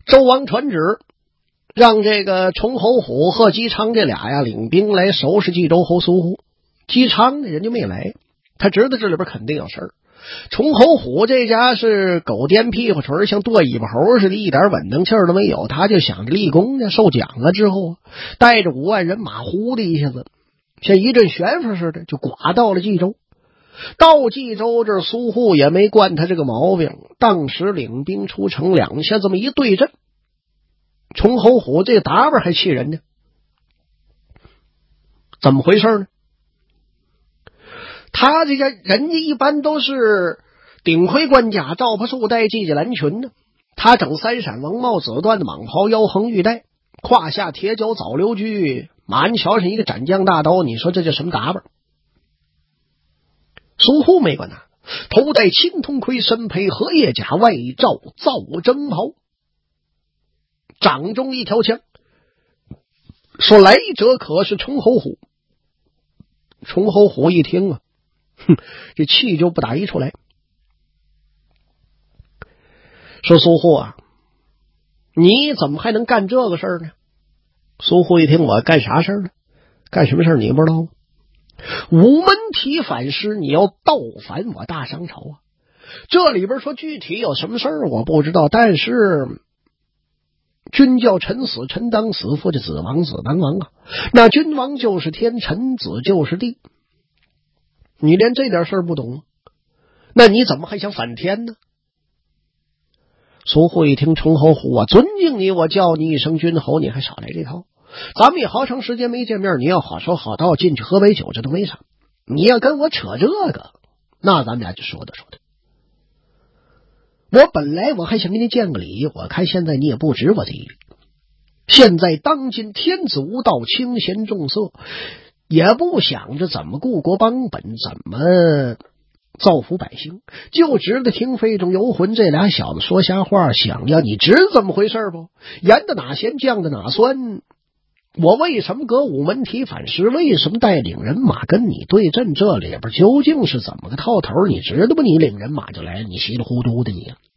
周王传旨，让这个崇侯虎和姬昌这俩呀领兵来收拾冀州侯苏护。姬昌呢人就没来，他知道这里边肯定有事儿。崇侯虎这家是狗颠屁股锤，像剁尾巴猴似的，一点稳当气儿都没有。他就想着立功呢，受奖了之后，带着5万人马，呼的一下子，像一阵旋风似的，就刮到了冀州。到冀州这苏护也没惯他这个毛病，当时领兵出城，两下这么一对阵，崇侯虎这打扮还气人呢。怎么回事呢？他这家人家一般都是顶盔贯甲，罩袍束带，系着蓝裙呢。他整3闪王帽，紫缎的蟒袍，腰横玉带，胯下铁脚早溜驹，马鞍桥上一个斩将大刀。你说这叫什么打扮？苏护没管他，头戴青铜盔，身披荷叶甲，外罩皂征袍，掌中一条枪，说来者可是崇侯虎。崇侯虎一听啊，这气就不打一处来，说苏护啊，你怎么还能干这个事儿呢？苏护一听，我干啥事儿呢？干什么事儿你不知道吗？午门提反诗，你要倒反我大商朝啊！这里边说具体有什么事儿我不知道，但是君叫臣死，臣当死；父叫子亡，子当亡啊！那君王就是天，臣子就是地。你连这点事儿不懂吗？那你怎么还想反天呢？苏护一听，崇侯虎，我尊敬你，我叫你一声君侯，你还少来这套。咱们也好长时间没见面，你要好说好道，进去喝杯酒，这都没啥。你要跟我扯这个，那咱们俩就说道说道。我本来我还想给你见个礼，我看现在你也不值我这一礼。现在当今天子无道，清闲重色，也不想着怎么顾国邦本，怎么造福百姓，就知道听费仲游魂这俩小子说瞎话，想要你知怎么回事不？盐的哪咸，酱的哪酸？我为什么搁午门提反诗？为什么带领人马跟你对阵？这里边究竟是怎么个套头？你知道不？你领人马就来，你稀里糊涂的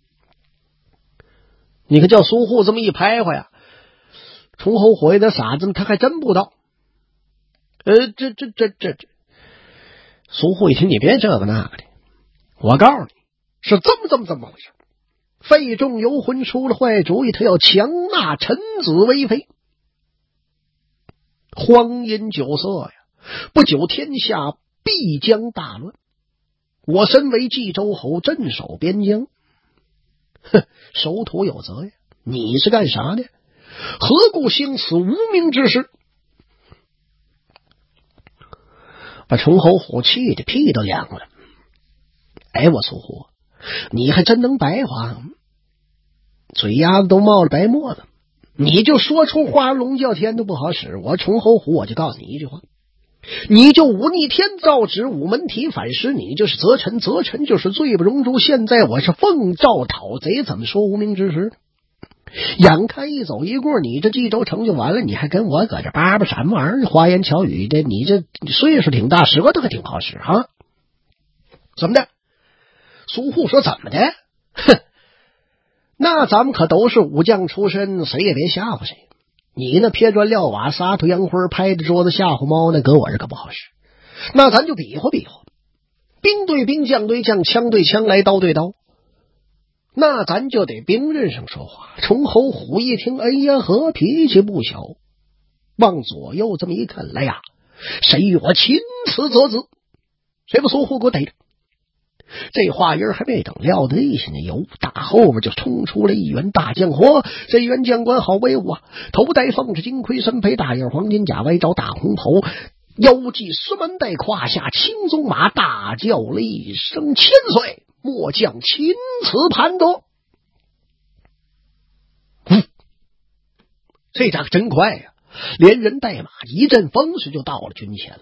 你可叫苏护这么一拍话呀，崇侯虎有点傻子，他还真不知道。这苏护一听，你别这个那个的，我告诉你是这么回事。费仲游魂出了坏主意，他要强纳臣子为妃。荒淫酒色呀，不久天下必将大乱。我身为冀州侯，镇守边疆，守土有责呀。你是干啥的？何故兴此无名之事？把崇侯虎气的屁都凉了。哎，我苏护，你还真能白话，嘴丫子都冒了白沫子。你就说出话龙叫天都不好使。我崇侯虎，我就告诉你一句话，你就忤逆天造旨，午门提反诗，你就是责臣，责臣就是罪不容诛。现在我是奉诏讨贼，怎么说无名之实？眼看一走一过，你这冀州城就完了，你还跟我搁这叭叭什么玩意儿？花言巧语的，你这岁数挺大，舌头还挺好使啊？怎么的？苏护说怎么的？哼，那咱们可都是武将出身，谁也别吓唬谁。你那撇砖撂瓦，撒土洋灰，拍着桌子吓唬猫，那搁我这可不好使。那咱就比划比划，兵对兵，将对将，枪对枪来，刀对刀。那咱就得兵刃上说话。崇侯虎一听，哎呀呵，脾气不小，往左右这么一看，来呀，谁与我擒此则子？谁把苏护给我逮着？这话音还没等撂地下呢，由大后边就冲出来一员大将。嚯，这员将官好威武啊！头戴凤翅金盔，身披大叶黄金甲，外罩大红袍，腰系孙门带，胯下青鬃马，大叫了一声：千岁！末将钦此盘得。这家伙真快呀，连人带马一阵风势就到了军前了。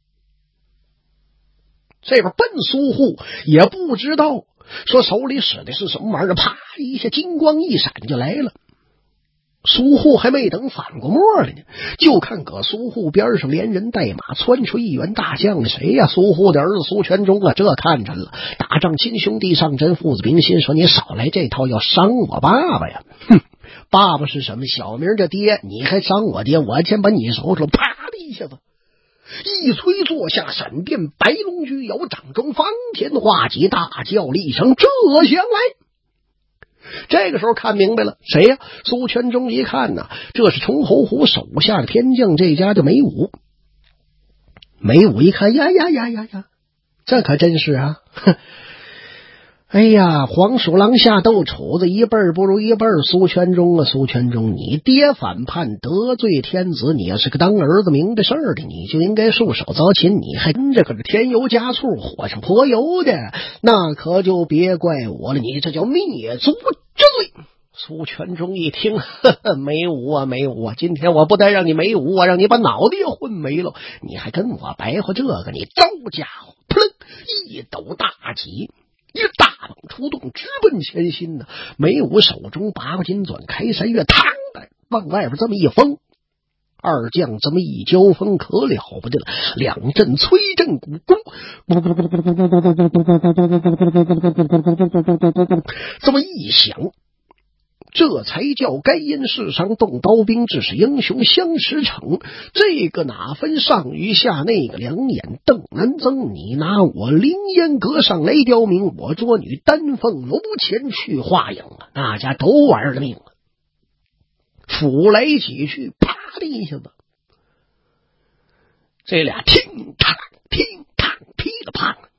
这边奔苏护也不知道说手里使的是什么玩意儿，啪一下金光一闪就来了。苏护还没等反过墨来呢，就看搁苏护边上连人带马窜出一员大将，谁呀？苏护的儿子苏全忠啊！这看着了，打仗亲兄弟上阵，父子兵心，说你少来这套，要伤我爸爸呀！哼， 爸爸是什么？小名叫爹，你还伤我爹，我先把你收拾了。啪的一下子，一催坐下，闪电白龙驹摇，掌中方天画戟，大叫了一声：“这相来！”这个时候看明白了，谁呀？苏全忠一看呢，这是崇侯虎手下的偏将，这家的梅武。梅武一看，呀，这可真是啊！哎呀，黄鼠狼下斗杵子，一辈儿不如一辈儿。苏全忠啊，苏全忠，你爹反叛得罪天子，你要是个当儿子明白事儿的，你就应该束手遭擒，你还跟着可是添油加醋，火上泼油的，那可就别怪我了，你这叫灭族之罪。苏全忠一听，呵呵，梅武啊，今天我不但让你梅武，我让你把脑袋也混没了，你还跟我白话这个？你招家伙，扑棱一抖大戟，一大猛出动，直奔前心呢。梅武手中拔过金钻，开山月，嘡的往外边这么一封，二将这么一交锋，可了不得了，两阵催阵鼓，这么一响，这才叫该因世上动刀兵，致使英雄相识逞。这个哪分上与下，那个两眼瞪南增。你拿我凌烟阁上来刁民，我捉女丹凤楼前去画影啊，大家都玩了命了。斧来几去，啪的一下子，这俩听嘡噼里啪啦，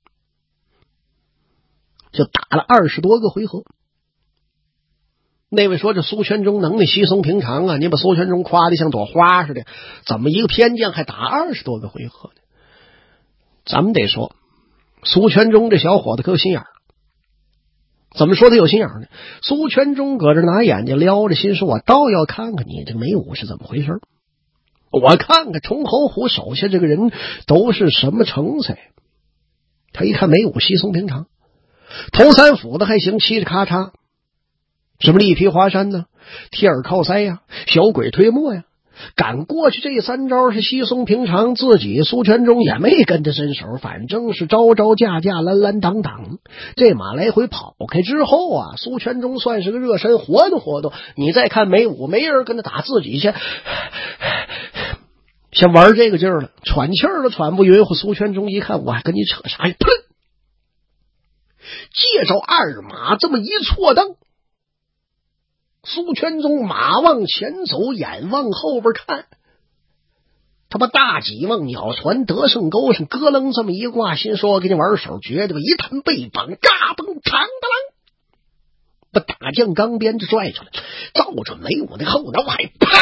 就打了20多个回合。那位说这苏全忠能力稀松平常啊，你把苏全忠夸得像朵花似的，怎么一个偏将还打20多个回合呢？咱们得说苏全忠这小伙子可有心眼儿。怎么说他有心眼儿呢？苏全忠搁这拿眼睛撩着，心说我倒要看看你这个梅武是怎么回事，我看看崇侯虎手下这个人都是什么成才。他一看梅武稀松平常，头3斧子还行，嘁哩咔嚓，什么力劈华山呢，贴耳靠腮呀，小鬼推磨呀，赶过去这3招是稀松平常，自己苏全忠也没跟着伸手，反正是招招架架，拦拦挡挡。这马来回跑开之后啊，苏全忠算是个热身，活动活动。你再看梅武，没人跟他打，自己先玩这个劲儿了，喘气儿都喘不匀乎。苏全忠一看，我还跟你扯啥呀？砰！借着二马这么一错蹬，苏全忠马往前走，眼往后边看，他把大戟往鸟船得胜钩上咯楞这么一挂，心说我给你玩手绝对吧，一探背膀，嘎嘣长的lang，把大将钢鞭子拽出来，照准梅武的后脑海，啪！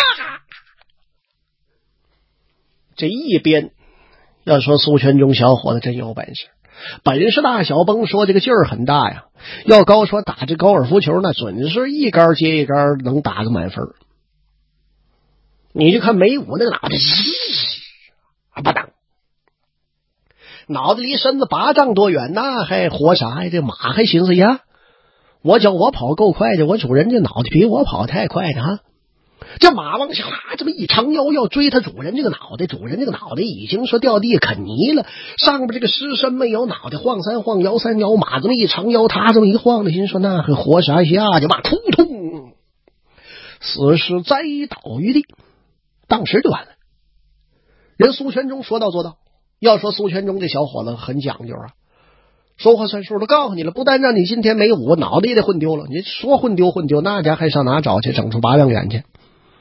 这一鞭，要说苏全忠小伙子真有本事，本事大小甭说，这个劲儿很大呀。要高说打这高尔夫球，那准是一杆接一杆，能打个满分。你就看梅武那个脑袋，吧当，脑子离身子8丈多远，那还活啥呀？这马还寻思呀，我叫我跑够快的，我主人这脑袋比我跑太快的哈。这马往下这么一长腰要追他主人这个脑袋，主人这个脑袋已经说掉地啃泥了，上边这个尸身没有脑袋，晃3晃摇3摇，马这么一长腰，他这么一晃的心说那还活啥下去吧，突通死尸栽倒于地，当时就完了。人苏全忠说到做到，要说苏全忠这小伙子很讲究啊，说话算数的，告诉你了，不但让你今天没武，脑袋也得混丢了。你说混丢，那家还上哪找去？整出8两远去。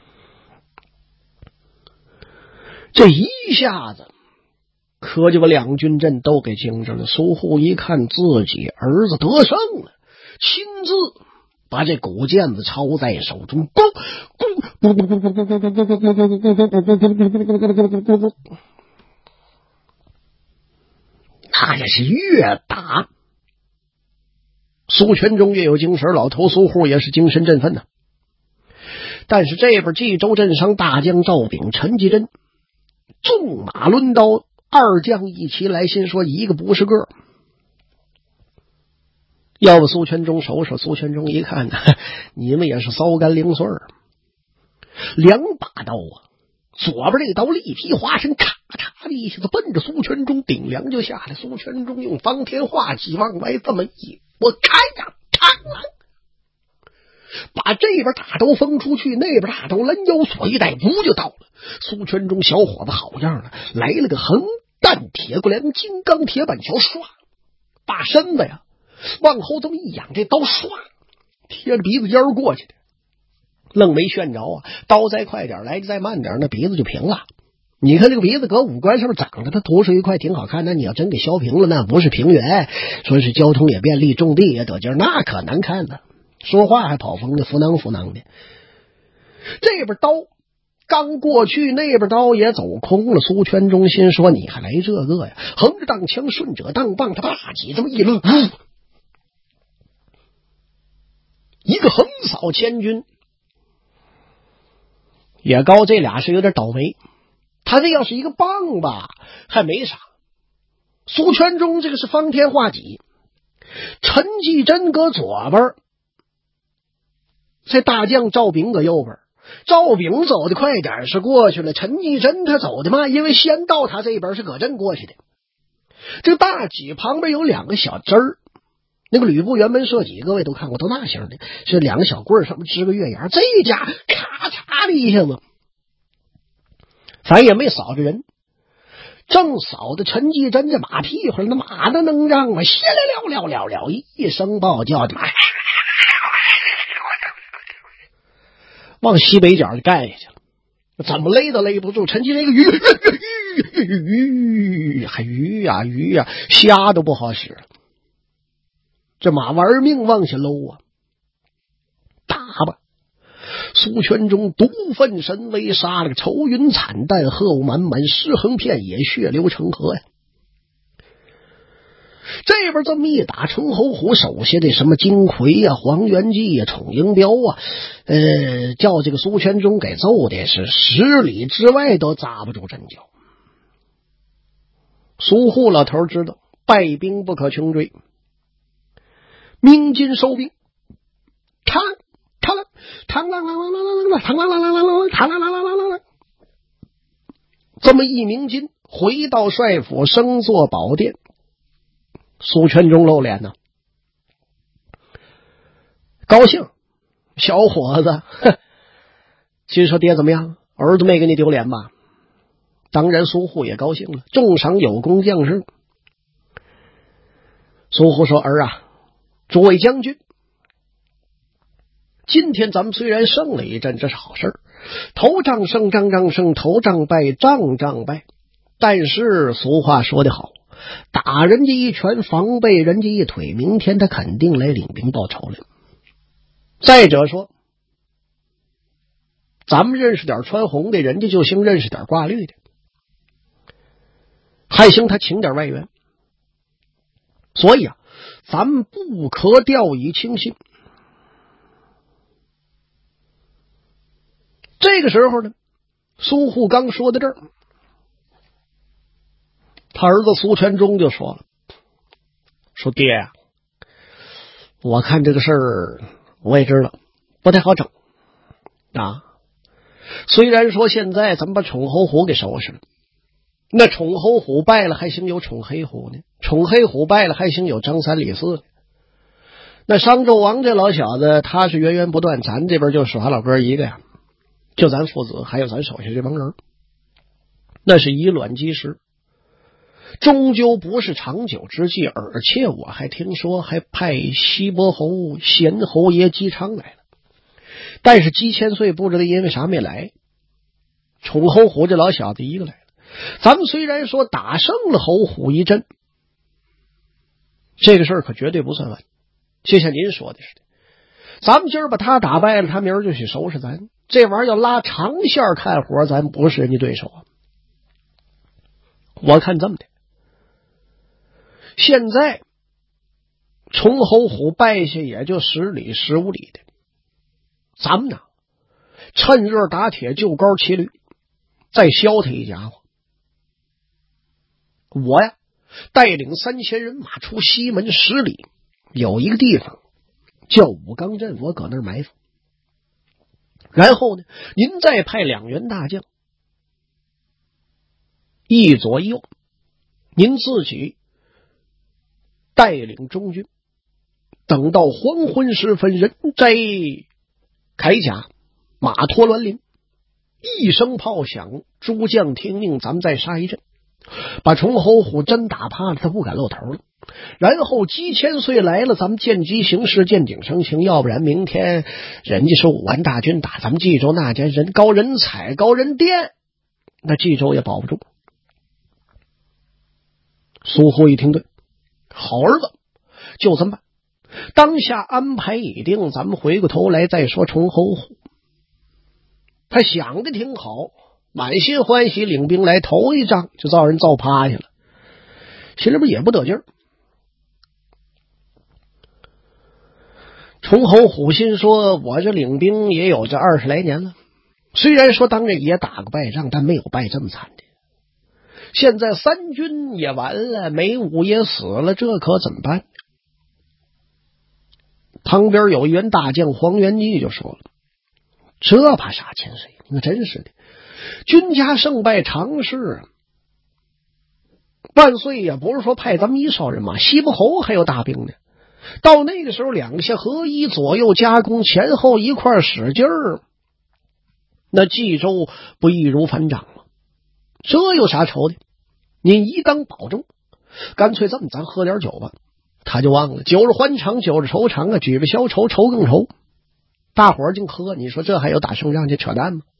这一下子可就把两军阵都给惊着了。苏护一看自己儿子得胜了，亲自把这古剑子抄在手中，那也是越打苏全忠越有精神，老头苏护也是精神振奋呢。但是这边冀州镇上大将赵炳、陈继珍纵马抡刀，二将一齐来，心说一个不是个。要不苏全忠手，苏全忠一看呢，你们也是骚干零碎儿，2把刀啊，左边这个刀力劈华身，咔嚓的一下子奔着苏全忠顶梁就下来。苏全忠用方天画戟往外这么一，我开呀，长了， 把这边大刀锋出去，那边大刀拦腰锁一带，呜就到了。苏全忠小伙子好样的，来了个横弹铁过梁，金刚铁板桥，唰，把身子呀往后这么一仰，这刀唰贴着鼻子尖过去的，愣没旋着啊！刀再快点，来的再慢点，那鼻子就平了。你看这个鼻子搁五官上长得它凸出一块挺好看，那你要真给削平了，那不是平原，说是交通也便利，种地也得劲，那可难看呢。说话还跑风的，扶囊扶囊的。这边刀刚过去，那边刀也走空了。苏全忠心说：“你还来这个呀？”横着当枪，顺着当棒，他大戟这么一抡，一个横扫千军。也高这俩是有点倒霉，他这要是一个棒吧还没啥。苏全忠这个是方天画戟，陈继珍搁左边，这大将赵炳搁右边。赵炳走的快点是过去了，陈继珍他走的慢，因为先到他这边是葛镇过去的。这个大戟旁边有两个小枝儿，那个吕布辕门射戟各位都看过，都那型的，是两个小棍儿上面支个月牙，这家咔嚓的一下子，咱也没扫着人，正扫的陈继珍这马屁股，那马的能让吗？谢了一声暴叫的，往西北角就干下去了。怎么勒都勒不住，陈继那个鱼呀，虾都不好使了。这马玩命往下搂啊，打吧！苏全忠独奋神威，杀了个愁云惨淡，鹤雾满满，尸横遍野，血流成河呀。这边这么一打，陈侯虎手下的什么金魁呀、黄元济呀、宠英彪啊，叫这个苏全忠给揍的是10里之外都扎不住阵脚。苏护老头知道败兵不可穷追，鸣金收兵，这么一鸣金回到帅府，升坐宝殿。苏全忠露脸呢，高兴，小伙子，其实说爹怎么样？儿子没给你丢脸吧？当然苏护也高兴了，重赏有功将士。苏护说：“儿啊，诸位将军，今天咱们虽然胜了一阵，这是好事，头仗胜，仗仗胜，头仗败，仗仗败。但是俗话说得好，打人家一拳，防备人家一腿，明天他肯定来领兵报仇来。再者说，咱们认识点穿红的，人家就兴认识点挂绿的，还兴他请点外援。所以啊，咱们不可掉以轻心。”这个时候呢，苏护刚说到这儿，他儿子苏全忠就说了：“说爹呀，我看这个事儿我也知道不太好整啊。虽然说现在咱们把宠侯虎给收拾了，那宠侯虎败了还兴有宠黑虎呢，宠黑虎败了还兴有张三李四呢。那商纣王这老小子他是源源不断，咱这边就耍老哥一个呀，就咱父子还有咱手下这帮人，那是以卵击石，终究不是长久之计。而且我还听说还派西伯侯贤侯爷姬昌来了，但是姬千岁不知道因为啥没来，宠侯虎这老小子一个来了。咱们虽然说打胜了侯虎一阵，这个事儿可绝对不算完，就像您说的似的，咱们今儿把他打败了，他明儿就去收拾咱，这玩意儿要拉长线看活，咱不是人家对手啊。我看这么的，现在崇侯虎败下也就10里15里的，咱们呢趁热打铁，就高骑驴，再削他一家伙。我呀带领3000人马出西门10里，有一个地方叫武冈镇，我搁那儿埋伏。然后呢，您再派2员大将，一左一右，您自己带领中军，等到黄昏时分，人摘铠甲，马脱銮铃，一声炮响，诸将听命，咱们再杀一阵，把崇侯虎真打怕了，他不敢露头了。然后鸡千岁来了，咱们见机行事，见景生情，要不然明天人家是5万大军打咱们冀州，那家人高人踩高人垫，那冀州也保不住。苏护一听，对，好儿子，就这么办。当下安排已定，咱们回过头来再说崇侯虎。他想的挺好，满心欢喜，领兵来头一仗就遭人揍趴下了，心里边也不得劲儿。崇侯虎心说，我这领兵也有这20来年了，虽然说当然也打过败仗，但没有败这么惨的。现在三军也完了，梅武也死了，这可怎么办？旁边有一员大将黄元济就说了，这怕啥千岁？你看真是的，军家胜败常事，万岁也不是说派咱们1少人马，西伯侯还有大兵呢。到那个时候两下合一，左右夹攻，前后一块使劲儿，那冀州不易如反掌了。这有啥愁的？您一当保重，干脆这么，咱喝点酒吧。他就忘了，酒是欢场，酒是愁肠啊，举杯消愁，愁更愁。大伙儿净喝，你说这还有打胜仗，这扯淡吗？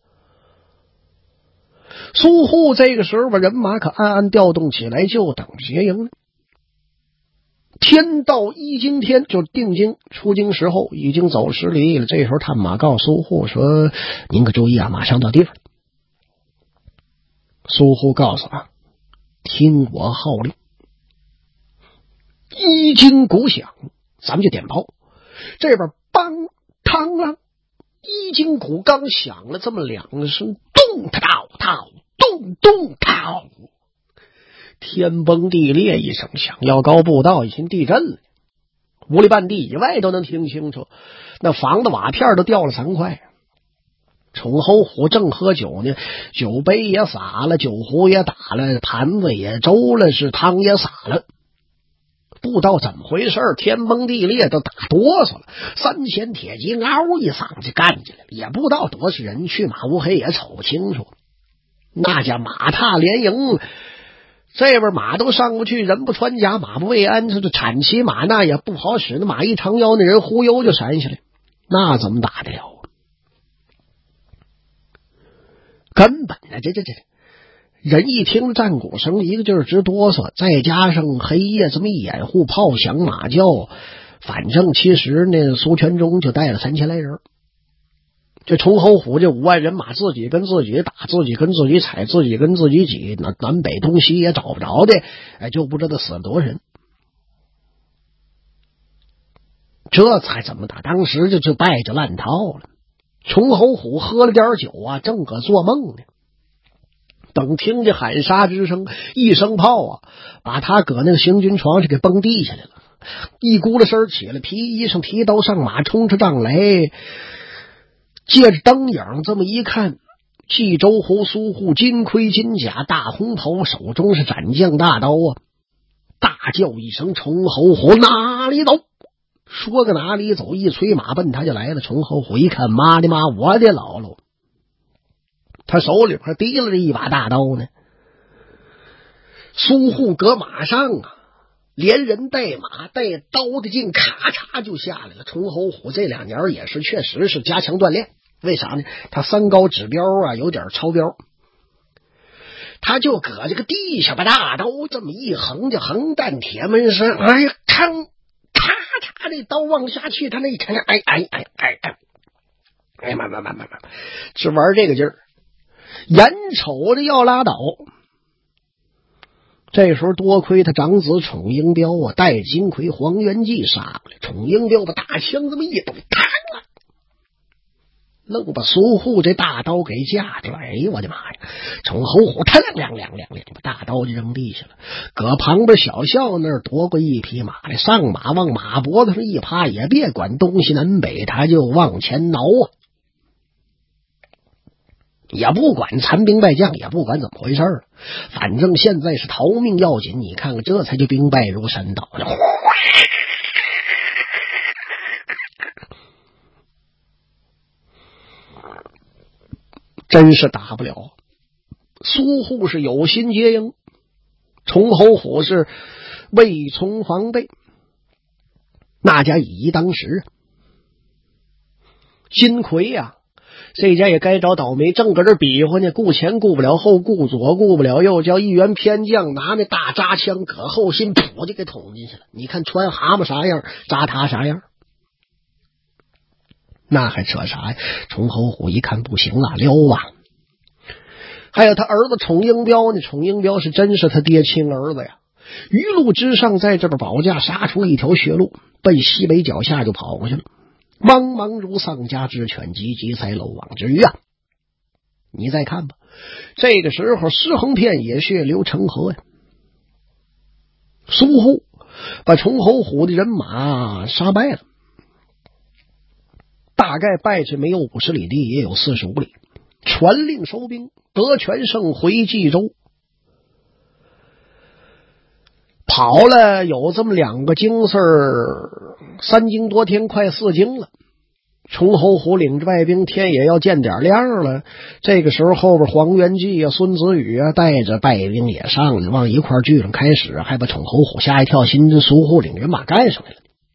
苏护这个时候把人马可暗暗调动起来，就等结营了。天到一更天，就定京出京时候已经走10里了。这时候探马告诉苏护说，您可注意啊，马上到地方。苏护告诉他，听我号令，一经鼓响，咱们就点炮。这边梆嘡啷，一经鼓刚响了这么2声，咚嗒嗒嗒，咚咚嗒，天崩地裂一声响，要高步道已经地震了，5里半地以外都能听清楚，那房子瓦片都掉了3块。崇侯虎正喝酒呢，酒杯也洒了，酒壶也打了，盘子也周了，是汤也洒了。不知道怎么回事，天崩地裂，都打哆嗦了。3弦铁骑嗷一嗓子干起来了，也不知道多少人，去马乌黑也瞅不清楚。那家马踏连营，这边马都上不去，人不穿甲，马不畏鞍，这产骑马那也不好使，那马一长腰，那人忽悠就闪下来，那怎么打得了？根本的这人一听战鼓声，一个劲儿直哆嗦，再加上黑夜这么一掩护，炮响马叫，反正其实呢，苏全忠就带了3000来人。这崇侯虎这5万人马，自己跟自己打，自己跟自己踩，自己跟自己挤，南北东西也找不着的，就不知道死了多少人。这才怎么打？当时就败着烂套了。崇侯虎喝了点酒啊，正搁做梦呢。等听见喊杀之声，一声炮啊，把他搁那个行军床上给崩地下来了。一咕噜身起来，披衣裳提刀上马，冲着帐来。借着灯影这么一看，冀州侯苏护金盔金甲，大红头，手中是斩将大刀啊！大叫一声：“崇侯虎哪里走？”说个哪里走，一催马奔他就来了。崇侯虎一看，妈的妈，我的姥姥！他手里还提了这一把大刀呢。苏护搁马上啊，连人带马带刀的劲，咔嚓就下来了。崇侯虎这2年也是确实是加强锻炼，为啥呢？他3高指标啊有点超标，他就搁这个地下把大刀这么一横，就横担铁门上，哎呀，嘡咔嚓，这刀往下去，他那一看，慢，只玩这个劲儿，眼瞅着要拉倒。这时候多亏他长子宠英彪啊，带金魁黄元济杀过来。宠英彪把大枪这么一抖，嘡了，愣把苏护这大刀给架住了。哎呦我的妈呀！宠侯虎他亮，把大刀就扔地下了。搁旁边小校那儿夺过一匹马来，上马往马脖子上一趴，也别管东西南北，他就往前挠啊！也不管残兵败将，也不管怎么回事了，反正现在是逃命要紧。你看看，这才就兵败如山倒了。 真是打不了。苏护是有心接应，崇侯虎是未从防备，那家以当时金魁呀，这家也该找倒霉，正搁这比划呢，顾前顾不了后，顾左顾不了右，叫一员偏将拿那大扎枪搁后心噗就给捅进去了。你看穿蛤蟆啥样，扎他啥样，那还扯啥呀？崇侯虎一看不行了，撩吧。还有他儿子宠英彪呢，宠英彪是真是他爹亲儿子呀。鱼路之上，在这边保驾杀出一条血路，奔西北脚下就跑过去了。茫茫如丧家之犬，急急塞漏网之鱼啊！你再看吧，这个时候尸横遍野，血流成河呀。苏护把崇侯虎的人马杀败了，大概败去没有50里地，也有45里，传令收兵，得全胜回冀州。跑了有这么2个京事儿，3更多天，快4更了。崇侯虎领着外兵，天也要见点亮了。这个时候，后边黄元济啊、孙子宇啊带着败兵也上了，往一块聚上开始，还把崇侯虎吓一跳，心着苏护领人马干上来了。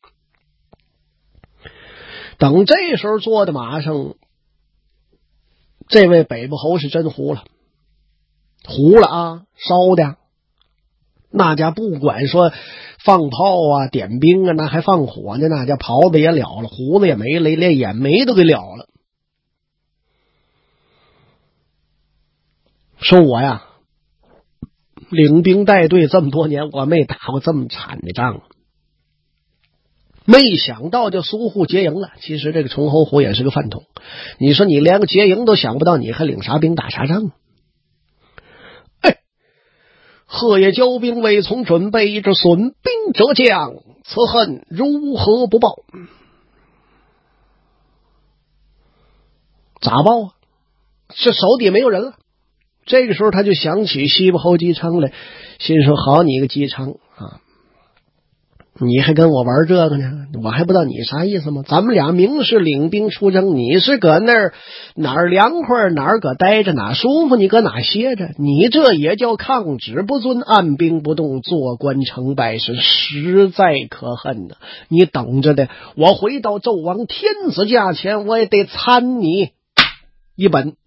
等这时候坐在马上，这位北部侯是真糊了啊，烧的。那家不管说放炮啊、点兵啊，那还放火呢，那家袍子也了了，胡子也没了，连眼眉都给了了。说我呀，领兵带队这么多年，我没打过这么惨的仗，没想到就苏护结营了。其实这个崇侯虎也是个饭桶，你说你连个结营都想不到，你还领啥兵打啥仗？贺也交兵未从准备，这损兵折将，此恨如何不报？咋报啊？这手底没有人了。这个时候他就想起西部侯姬昌来，心说好你个姬昌啊，你还跟我玩这个呢？我还不知道你啥意思吗？咱们俩明是领兵出征，你是搁那儿哪儿凉快哪儿搁待着，哪舒服你搁哪歇着，你这也叫抗旨不遵，按兵不动，坐观成败，是实在可恨呐！你等着的，我回到纣王天子驾前，我也得参你一本。